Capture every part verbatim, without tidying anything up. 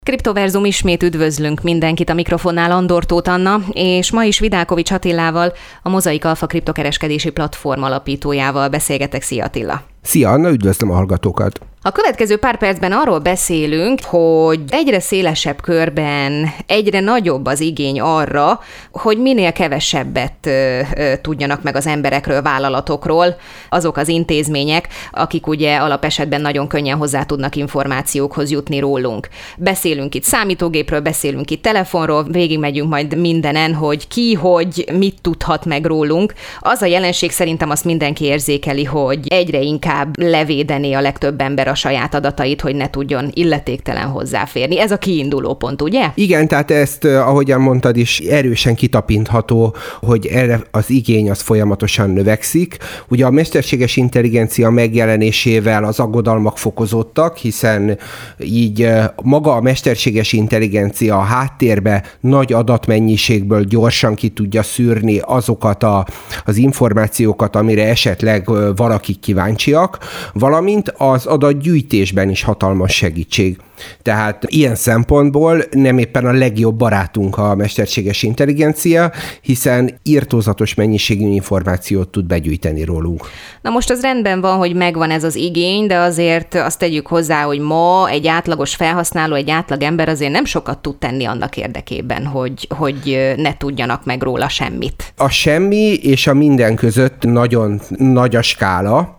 Kriptoverzum, ismét üdvözlünk mindenkit, a mikrofonnál Andor Tóth Anna, és ma is Vidákovics Attilával, a Mozaik Alpha kriptokereskedési platform alapítójával beszélgetek. Szia Attila! Szia Anna, üdvözlöm a hallgatókat! A következő pár percben arról beszélünk, hogy egyre szélesebb körben, egyre nagyobb az igény arra, hogy minél kevesebbet ö, ö, tudjanak meg az emberekről, vállalatokról, azok az intézmények, akik ugye alapesetben nagyon könnyen hozzá tudnak információkhoz jutni rólunk. Beszélünk itt számítógépről, beszélünk itt telefonról, végigmegyünk majd mindenen, hogy ki, hogy mit tudhat meg rólunk. Az a jelenség, szerintem azt mindenki érzékeli, hogy egyre inkább levédené a legtöbb ember a saját adatait, hogy ne tudjon illetéktelen hozzáférni. Ez a kiinduló pont, ugye? Igen, tehát ezt, ahogyan mondtad is, erősen kitapintható, hogy erre az igény az folyamatosan növekszik. Ugye a mesterséges intelligencia megjelenésével az aggodalmak fokozódtak, hiszen így maga a mesterséges intelligencia a háttérbe nagy adatmennyiségből gyorsan ki tudja szűrni azokat a, az információkat, amire esetleg valakik kíváncsiak, valamint az adatgyűjtésben is hatalmas segítség. Tehát ilyen szempontból nem éppen a legjobb barátunk a mesterséges intelligencia, hiszen irtózatos mennyiségű információt tud begyűjteni rólunk. Na most az rendben van, hogy megvan ez az igény, de azért azt tegyük hozzá, hogy ma egy átlagos felhasználó, egy átlag ember azért nem sokat tud tenni annak érdekében, hogy, hogy ne tudjanak meg róla semmit. A semmi és a minden között nagyon nagy a skála,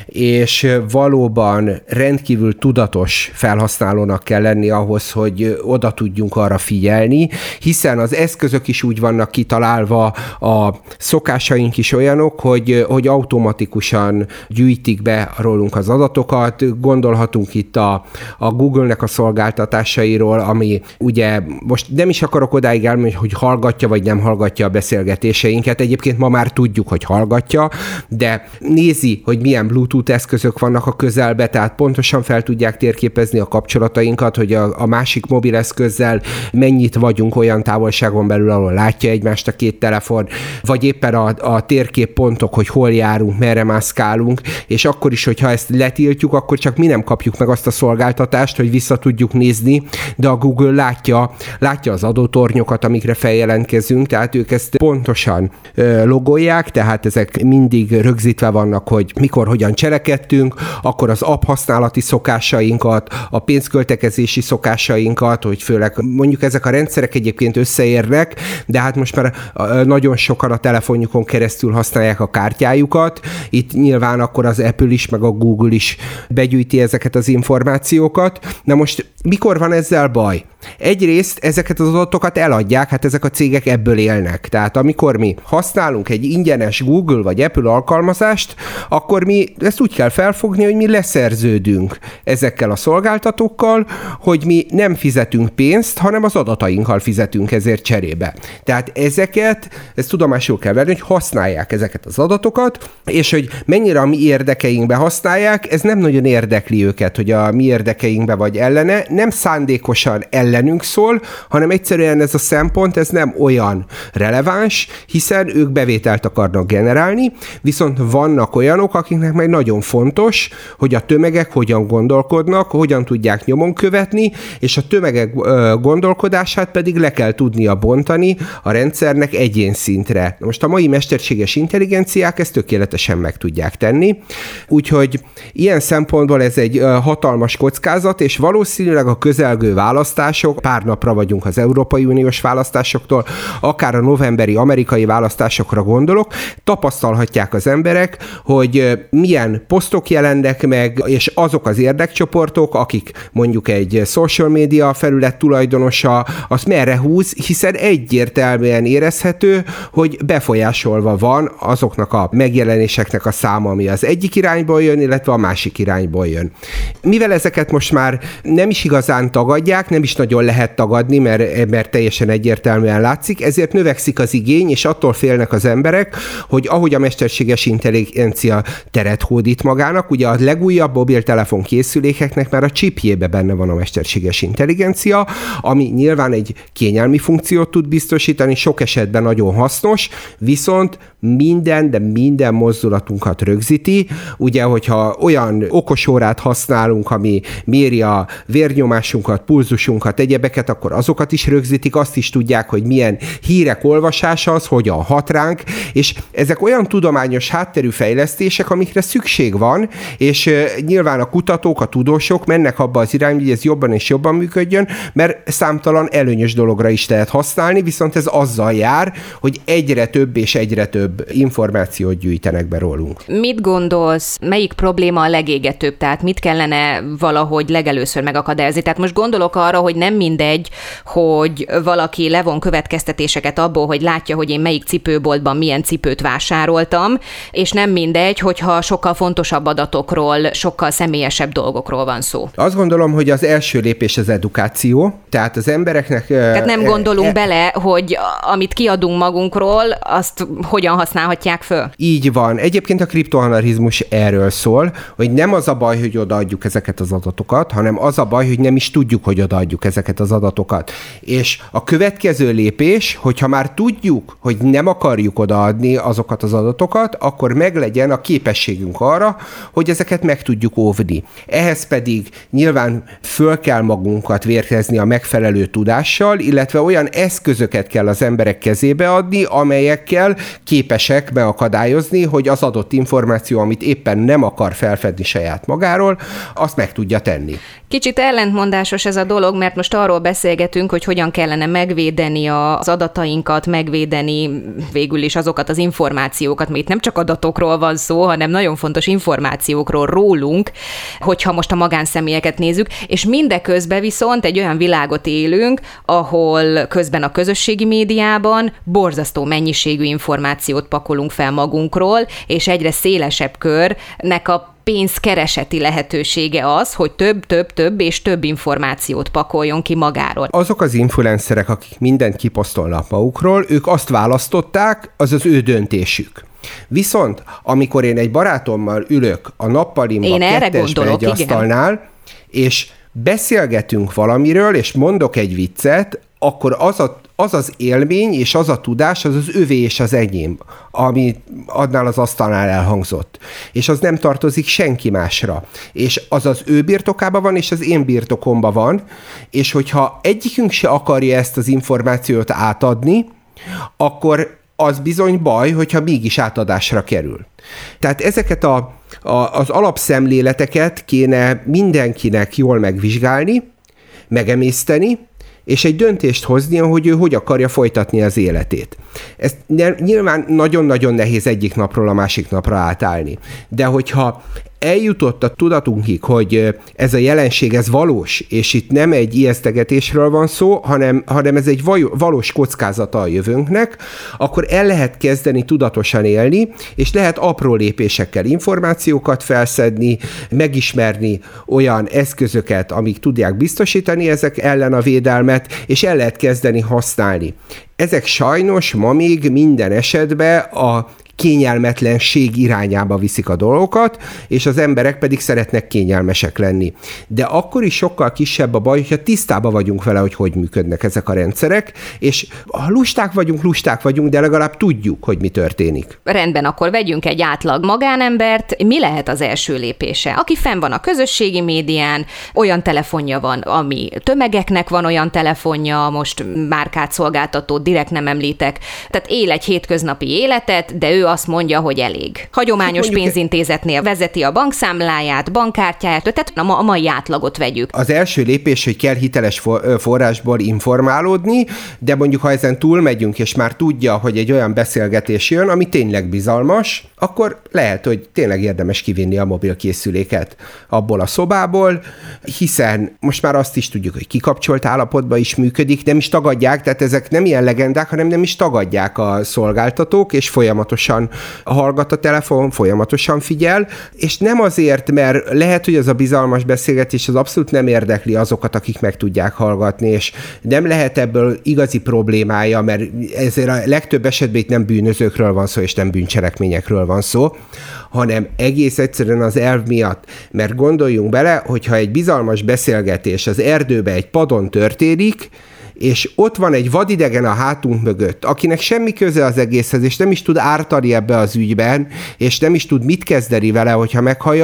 és valóban rendkívül tudatos felhasználónak kell lenni ahhoz, hogy oda tudjunk arra figyelni, hiszen az eszközök is úgy vannak kitalálva, a szokásaink is olyanok, hogy, hogy automatikusan gyűjtik be rólunk az adatokat. Gondolhatunk itt a, a Google-nek a szolgáltatásairól, ami ugye most nem is akarok odáig elmenni, hogy hallgatja vagy nem hallgatja a beszélgetéseinket. Egyébként ma már tudjuk, hogy hallgatja, de nézi, hogy milyen Bluetooth eszközök vannak a közelbe, tehát pontosan fel tudják térképezni a kapcsolatainkat, hogy a, a másik mobileszközzel mennyit vagyunk olyan távolságon belül, ahol látja egymást a két telefon, vagy éppen a, a térképpontok, hogy hol járunk, merre mászkálunk, és akkor is, hogyha ezt letiltjuk, akkor csak mi nem kapjuk meg azt a szolgáltatást, hogy vissza tudjuk nézni, de a Google látja, látja az adótornyokat, amikre feljelentkezünk, tehát ők ezt pontosan ö, logolják, tehát ezek mindig rögzítve vannak, hogy mikor, hogyan cselekedtünk, akkor az app használati szokásainkat, a pénzköltekezési szokásainkat, hogy főleg mondjuk ezek a rendszerek egyébként összeérnek, de hát most már nagyon sokan a telefonjukon keresztül használják a kártyájukat. Itt nyilván akkor az Apple is, meg a Google is begyűjti ezeket az információkat. Na most mikor van ezzel baj? Egyrészt ezeket az adatokat eladják, hát ezek a cégek ebből élnek. Tehát amikor mi használunk egy ingyenes Google vagy Apple alkalmazást, akkor mi ezt úgy kell felfogni, hogy mi leszerződünk ezekkel a szolgáltatókkal, hogy mi nem fizetünk pénzt, hanem az adatainkkal fizetünk ezért cserébe. Tehát ezeket, ezt tudomásul kell venni, hogy használják ezeket az adatokat, és hogy mennyire a mi érdekeinkbe használják, ez nem nagyon érdekli őket, hogy a mi érdekeinkbe vagy ellene, nem szándékosan ellenünk szól, hanem egyszerűen ez a szempont, ez nem olyan releváns, hiszen ők bevételt akarnak generálni, viszont vannak olyanok, akiknek meg nagyon fontos, hogy a tömegek hogyan gondolkodnak, hogyan tudják nyomon követni, és a tömegek gondolkodását pedig le kell tudnia bontani a rendszernek egyén szintre. Most a mai mesterséges intelligenciák ezt tökéletesen meg tudják tenni, úgyhogy ilyen szempontból ez egy hatalmas kockázat, és valószínűleg a közelgő választások, pár napra vagyunk az Európai Uniós választásoktól, akár a novemberi amerikai választásokra gondolok, tapasztalhatják az emberek, hogy milyen posztok jelennek meg, és azok az érdekcsoportok, akik mondjuk egy social media felület tulajdonosa, az merre húz, hiszen egyértelműen érezhető, hogy befolyásolva van azoknak a megjelenéseknek a száma, ami az egyik irányból jön, illetve a másik irányból jön. Mivel ezeket most már nem is igazán tagadják, nem is nagyon lehet tagadni, mert, mert teljesen egyértelműen látszik, ezért növekszik az igény, és attól félnek az emberek, hogy ahogy a mesterséges intelligencia teret hódít magának, ugye a legújabb mobiltelefon készülékeknek már a chipjébe benne van a mesterséges intelligencia, ami nyilván egy kényelmi funkciót tud biztosítani, sok esetben nagyon hasznos, viszont minden, de minden mozdulatunkat rögzíti. Ugye, hogyha olyan okosórát használunk, ami méri a vérnyomásunkat, pulzusunkat, egyebeket, akkor azokat is rögzítik, azt is tudják, hogy milyen hírek olvasása az, hogyan hat ránk, és ezek olyan tudományos hátterű fejlesztések, amikre szükség van, és nyilván a kutatók, a tudósok mennek abba az irányba, hogy ez jobban és jobban működjön, mert számtalan előnyös dologra is lehet használni, viszont ez azzal jár, hogy egyre több és egyre több információt gyűjtenek be rólunk. Mit gondolsz, melyik probléma a legégetőbb? Tehát mit kellene valahogy legelőször megakadályozni? Tehát most gondolok arra, hogy nem mindegy, hogy valaki levon következtetéseket abból, hogy látja, hogy én melyik cipőboltban milyen cipőt vásároltam, és nem mindegy, hogyha sokkal fontosabb adatokról, sokkal személyesebb dolgokról van szó. Azt gondolom, hogy az első lépés az edukáció, tehát az embereknek... Tehát nem gondolunk e- bele, hogy amit kiadunk magunkról, azt hogyan használhatják föl? Így van. Egyébként a kriptoanalizmus erről szól, hogy nem az a baj, hogy odaadjuk ezeket az adatokat, hanem az a baj, hogy nem is tudjuk, hogy odaadjuk ezeket az adatokat. És a következő lépés, hogyha már tudjuk, hogy nem akarjuk odaadni azokat az adatokat, akkor meglegyen a képességünk arra, hogy ezeket meg tudjuk óvni. Ehhez pedig nyilván föl kell magunkat vértezni a megfelelő tudással, illetve olyan eszközöket kell az emberek kezébe adni, amelyekkel képesek beakadályozni, hogy az adott információ, amit éppen nem akar felfedni saját magáról, azt meg tudja tenni. Kicsit ellentmondásos ez a dolog, mert most arról beszélgetünk, hogy hogyan kellene megvédeni az adatainkat, megvédeni végül is azokat az információkat, mert itt nem csak adatokról van szó, hanem nagyon fontos információkról rólunk, hogyha most a magánszemélyeket nézzük, és mindeközben viszont egy olyan világot élünk, ahol közben a közösségi médiában borzasztó mennyiségű információt pakolunk fel magunkról, és egyre szélesebb körnek a pénzkereseti lehetősége az, hogy több, több, több és több információt pakoljon ki magáról. Azok az influencerek, akik mindent kiposztolnak magukról, ők azt választották, az az ő döntésük. Viszont, amikor én egy barátommal ülök a nappalimba kettesbe egy asztalnál, és beszélgetünk valamiről, és mondok egy viccet, akkor az a az az élmény és az a tudás, az az övé és az enyém, ami annál az asztalnál elhangzott. És az nem tartozik senki másra. És az az ő birtokában van, és az én birtokomban van, és hogyha egyikünk se akarja ezt az információt átadni, akkor az bizony baj, hogyha mégis átadásra kerül. Tehát ezeket a, a, az alapszemléleteket kéne mindenkinek jól megvizsgálni, megemészteni, és egy döntést hoznia, hogy ő hogy akarja folytatni az életét. Ez nyilván nagyon-nagyon nehéz egyik napról a másik napra átállni. De hogyha eljutott a tudatunkig, hogy ez a jelenség, ez valós, és itt nem egy ijesztegetésről van szó, hanem, hanem ez egy valós kockázata a jövőnknek, akkor el lehet kezdeni tudatosan élni, és lehet apró lépésekkel információkat felszedni, megismerni olyan eszközöket, amik tudják biztosítani ezek ellen a védelmet, és el lehet kezdeni használni. Ezek sajnos ma még minden esetben a kényelmetlenség irányába viszik a dolgokat, és az emberek pedig szeretnek kényelmesek lenni. De akkor is sokkal kisebb a baj, hogyha tisztában vagyunk vele, hogy hogy működnek ezek a rendszerek, és ha lusták vagyunk, lusták vagyunk, de legalább tudjuk, hogy mi történik. Rendben, akkor vegyünk egy átlag magánembert. Mi lehet az első lépése? Aki fenn van a közösségi médián, olyan telefonja van, ami tömegeknek van olyan telefonja, most márkát szolgáltató, direkt nem említek, tehát él egy hétköznapi életet, de ő azt mondja, hogy elég. Hagyományos pénzintézetnél vezeti a bankszámláját, bankkártyáját, tehát a mai átlagot vegyük. Az első lépés, hogy kell hiteles forrásból informálódni, de mondjuk ha ezen túlmegyünk, és már tudja, hogy egy olyan beszélgetés jön, ami tényleg bizalmas, akkor lehet, hogy tényleg érdemes kivinni a mobilkészüléket abból a szobából, hiszen most már azt is tudjuk, hogy kikapcsolt állapotban is működik, nem is tagadják, tehát ezek nem ilyen legendák, hanem nem is tagadják a szolgáltatók, és folyamatosan hallgat a telefon, folyamatosan figyel, és nem azért, mert lehet, hogy az a bizalmas beszélgetés az abszolút nem érdekli azokat, akik meg tudják hallgatni, és nem lehet ebből igazi problémája, mert ezért a legtöbb esetben itt nem bűnözőkről van szó, és nem bűncselekményekről van szó, hanem egész egyszerűen az elv miatt. Mert gondoljunk bele, hogyha egy bizalmas beszélgetés az erdőbe egy padon történik, és ott van egy vadidegen a hátunk mögött, akinek semmi köze az egészhez, és nem is tud ártani ebbe az ügyben, és nem is tud mit kezdeni vele, hogyha meghallja,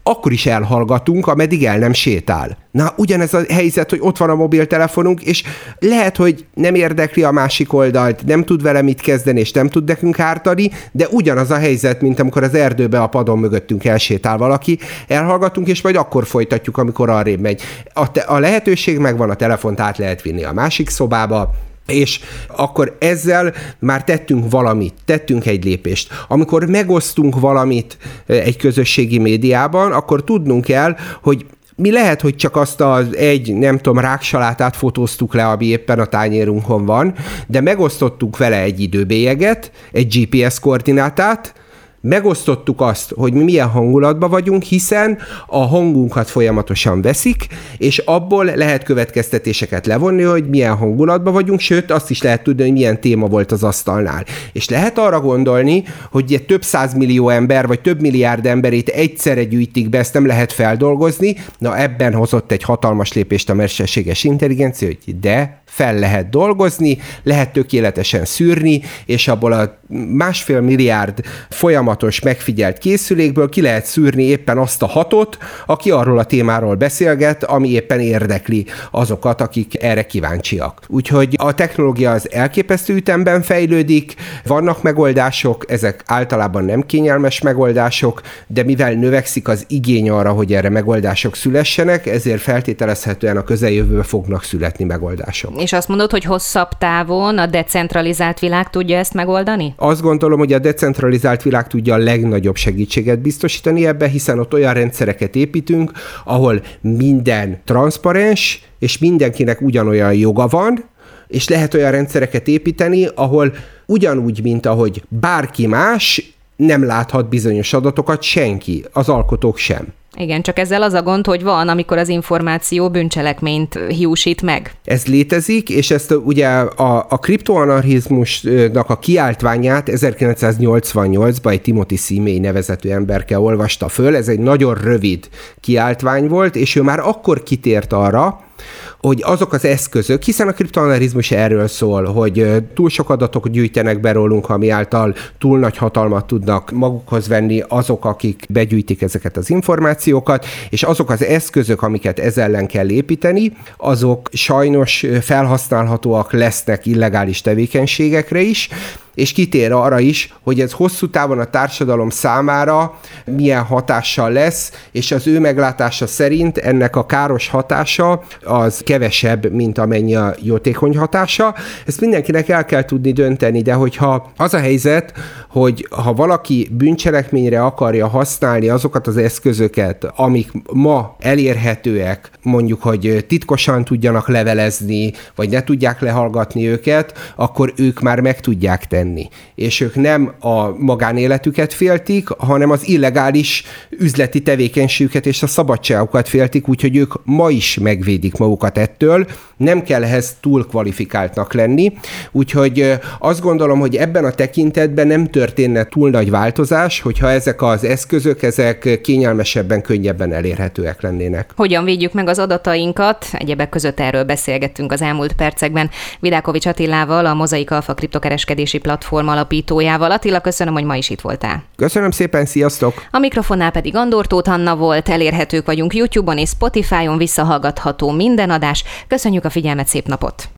akkor is elhallgatunk, ameddig el nem sétál. Na, ugyanez a helyzet, hogy ott van a mobiltelefonunk, és lehet, hogy nem érdekli a másik oldalt, nem tud vele mit kezdeni, és nem tud nekünk ártani, de ugyanaz a helyzet, mint amikor az erdőbe a padon mögöttünk elsétál valaki, elhallgatunk, és majd akkor folytatjuk, amikor arrébb megy. A, te- a lehetőség megvan, a telefont át lehet vinni a másik szobába, és akkor ezzel már tettünk valamit, tettünk egy lépést. Amikor megosztunk valamit egy közösségi médiában, akkor tudnunk kell, hogy mi lehet, hogy csak azt az egy, nem tudom, ráksalátát fotóztuk le, ami éppen a tányérunkon van, de megosztottuk vele egy időbélyeget, egy gé pé es koordinátát, megosztottuk azt, hogy mi milyen hangulatban vagyunk, hiszen a hangunkat folyamatosan veszik, és abból lehet következtetéseket levonni, hogy milyen hangulatban vagyunk, sőt, azt is lehet tudni, hogy milyen téma volt az asztalnál. És lehet arra gondolni, hogy több százmillió ember, vagy több milliárd emberét egyszerre gyűjtik be, ezt nem lehet feldolgozni, na ebben hozott egy hatalmas lépést a mesterséges intelligencia, hogy de fel lehet dolgozni, lehet tökéletesen szűrni, és abból a másfél milliárd folyamatos megfigyelt készülékből ki lehet szűrni éppen azt a hatot, aki arról a témáról beszélget, ami éppen érdekli azokat, akik erre kíváncsiak. Úgyhogy a technológia az elképesztő ütemben fejlődik, vannak megoldások, ezek általában nem kényelmes megoldások, de mivel növekszik az igény arra, hogy erre megoldások szülessenek, ezért feltételezhetően a közeljövőben fognak születni megoldások. És azt mondod, hogy hosszabb távon a decentralizált világ tudja ezt megoldani? Azt gondolom, hogy a decentralizált világ tudja a legnagyobb segítséget biztosítani ebbe, hiszen ott olyan rendszereket építünk, ahol minden transzparens, és mindenkinek ugyanolyan joga van, és lehet olyan rendszereket építeni, ahol ugyanúgy, mint ahogy bárki más, nem láthat bizonyos adatokat senki, az alkotók sem. Igen, csak ezzel az a gond, hogy van, amikor az információ bűncselekményt hiúsít meg. Ez létezik, és ezt ugye a, a kriptoanarchizmusnak a kiáltványát ezerkilencszáznyolcvannyolcban egy Timothy Szimei nevezetű emberke olvasta föl, ez egy nagyon rövid kiáltvány volt, és ő már akkor kitért arra, hogy azok az eszközök, hiszen a kriptoanalizmus erről szól, hogy túl sok adatok gyűjtenek be rólunk, ami által túl nagy hatalmat tudnak magukhoz venni azok, akik begyűjtik ezeket az információkat, és azok az eszközök, amiket ez ellen kell építeni, azok sajnos felhasználhatóak lesznek illegális tevékenységekre is, és kitér arra is, hogy ez hosszú távon a társadalom számára milyen hatással lesz, és az ő meglátása szerint ennek a káros hatása az kevesebb, mint amennyi a jótékony hatása. Ezt mindenkinek el kell tudni dönteni, de hogyha az a helyzet, hogy ha valaki bűncselekményre akarja használni azokat az eszközöket, amik ma elérhetőek, mondjuk, hogy titkosan tudjanak levelezni, vagy ne tudják lehallgatni őket, akkor ők már meg tudják tenni. És ők nem a magánéletüket féltik, hanem az illegális üzleti tevékenységüket és a szabadságukat féltik, úgyhogy ők ma is megvédik magukat ettől, nem kell ehhez túl kvalifikáltnak lenni, úgyhogy azt gondolom, hogy ebben a tekintetben nem történne túl nagy változás, hogyha ezek az eszközök, ezek kényelmesebben, könnyebben elérhetőek lennének. Hogyan védjük meg az adatainkat? Egyebek között erről beszélgettünk az elmúlt percekben Vidákovics Attilával, a Mozaik Alfa kriptokereskedési platform alapítójával. Attila, köszönöm, hogy ma is itt voltál. Köszönöm szépen, sziasztok! A mikrofonnál pedig Andor Tóth Anna volt, elérhetők vagyunk YouTube-on és Spotify-on, visszahallgatható minden adás. Köszönjük a figyelmet, szép napot!